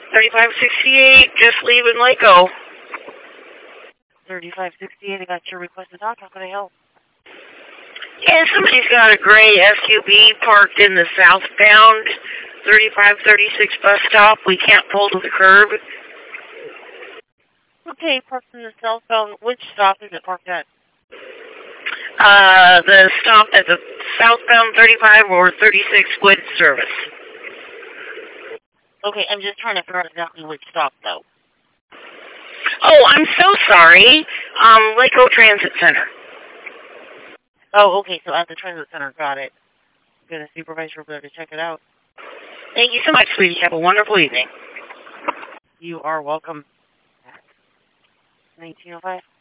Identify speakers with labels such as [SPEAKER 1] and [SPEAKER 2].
[SPEAKER 1] 3568, just leaving Laco.
[SPEAKER 2] 3568, I got your request to talk. How can I help?
[SPEAKER 1] Yeah, somebody's got a gray SUV parked in the southbound 3536 bus stop. We can't pull to the curb.
[SPEAKER 2] Okay, parked in the southbound. Which stop is it parked at?
[SPEAKER 1] The stop at the southbound 35 or 36 Squid service.
[SPEAKER 2] Okay, I'm just trying to figure out exactly which stop, though.
[SPEAKER 1] Oh, I'm so sorry. Laco Transit Center.
[SPEAKER 2] Oh, okay, so at the transit center. Got it. Get a supervisor over there to check it out.
[SPEAKER 1] Thank you so much, sweetie. Have a wonderful evening.
[SPEAKER 2] You are welcome. 1905.